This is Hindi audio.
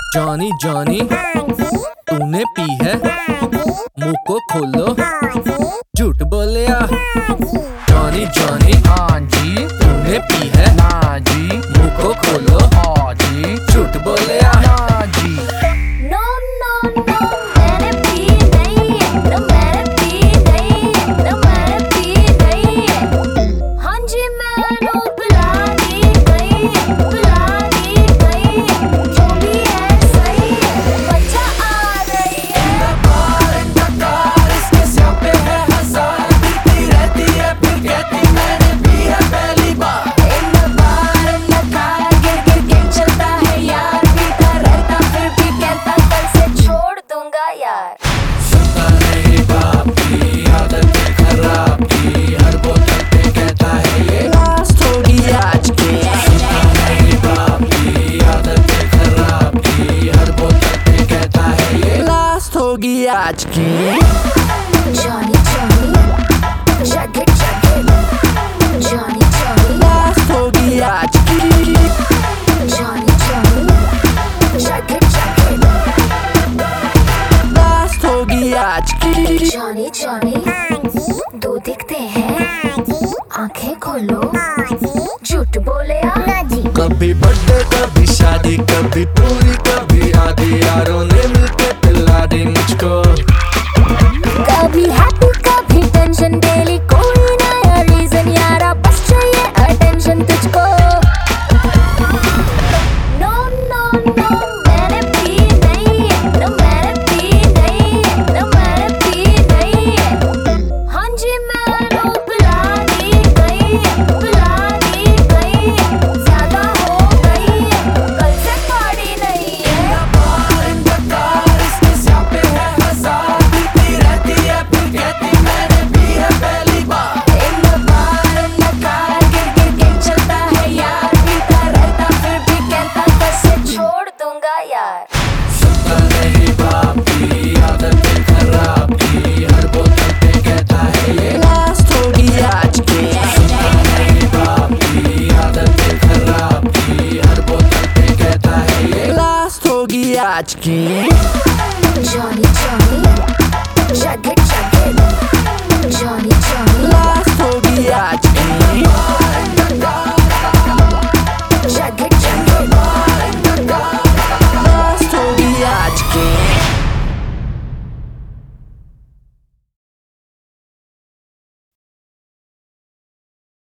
जॉनी जॉनी तूने पी है, मुंह को खोलो, झूठ बोलिया। जॉनी जॉनी हाँ जी, तूने पी है ना जी, मुंह को खोलो, हाँ जी, झूठ बोलिया। ना जी। नो नो नो मैंने पी नहीं है, नो मैंने पी नहीं है, नो मैंने पी नहीं है। हाँ जी मैंने पिला दी गई है, पिला दी गई है, जो भी है सही है, मजा आ रही है। इसके सिर पे है हजार, पीती रहती है फिर कहती मैंने पी है पहली बार। इन बार न कार गिर गिर के चलता है यार, पीता रहता फिर भी कहता कल से छोड़ दूंगा यार। सुनता नहीं बाप की आदतें खराब की, हर बोतल पे कहता है ये लास्ट होगी आज की, सुनता नहीं बाप की आदतें खराब की, हर बोतल पे कहता है ये लास्ट होगी आज की। Johnny Johnny chug it Johnny Johnny last होगी आज की, Johnny Johnny chug it last होगी आज की। Johnny Johnny दो दिखते हैं, आंखें खोलो, झूठ बोले आ जी। कभी बर्थडे कभी शादी, कभी पूरी कभी आधी, यारों ने मिलके पिला दी मुझको। कभी हैप्पी कभी टेंशन, डेली कोई नया रीजन, यारा बस चाहिए अटेंशन तुझको। नो नो नो मैंने पी नहीं है, नो मैंने पी नहीं है, नो मैंने पी नहीं है। हाँ जी मैंने पिला दी गई है, पिला दी गई है, ज्यादा हो गई है, कल से पार्टी नहीं है। इसके सिर पे है हजार, पीती रहती है फिर कहती मैंने पी है पहली बार। इन बार न कार गिर गिर के चलता है यार, पीता रहता फिर भी कहता कैसे छोड़ दूंगा यार। सुनता नहीं बाप की आदतें खराब की, हर बोतल पे कहता है ये लास्ट होगी आज की, सुनता नहीं बाप की आदतें खराब की, हर बोतल पे कहता है ये लास्ट होगी आज की। Johnny Johnny chug it Johnny Johnny last होगी आज की।